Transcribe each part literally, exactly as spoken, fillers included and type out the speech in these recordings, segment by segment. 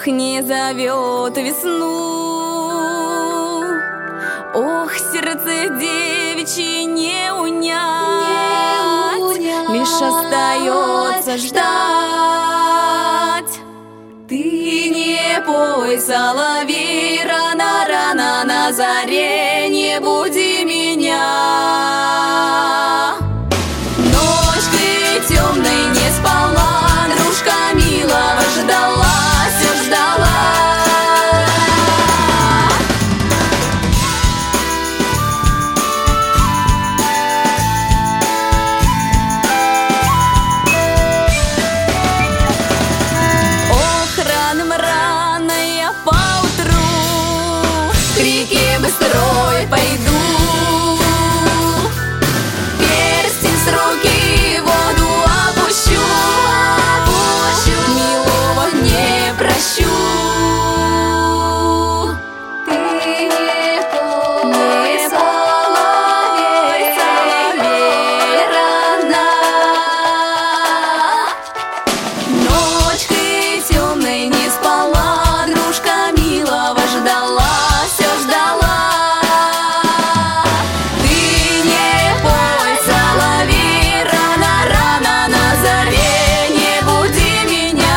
Ох, не зовет весну, ох, сердце девичье не унять, не унять. Лишь остается ждать. Ты не пой, соловей, рано-рано на заре, не буди меня. Ночкой темной не спала, дружка милого ждала, все ждала. Ох, рано-рано я поутру к реке быстрой пойду. Перстень с руки в воду опущу, опущу, милого не прощу. Ты не пой, соловей, соловей, рано. Ночкой темной не спала, дружка милого ждала, все ждала. Ты не пой, соловей, рано-рано на заре, не буди меня.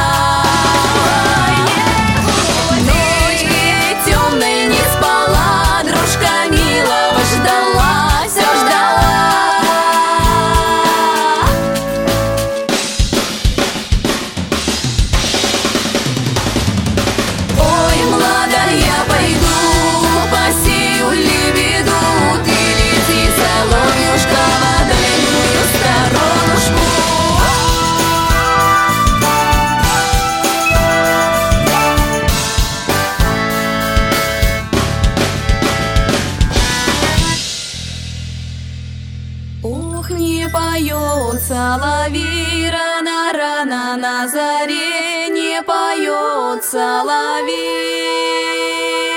Ночкой темной не спала, дружка милого ждала, все ждала. Ой, младая, пойду, посею лебеду, ты лети, соловьюшка, в дальнюю сторонушку. Ох, не поет соловей, рано-рано на заре, не поет соловей.